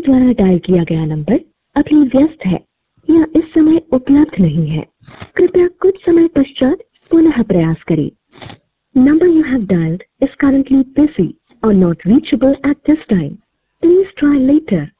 द्वारा डायल किया गया नंबर अभी व्यस्त है या इस समय उपलब्ध नहीं है। कृपया कुछ समय पश्चात पुनः प्रयास करें। Number you have dialed is currently busy or not reachable at this time. Please try later.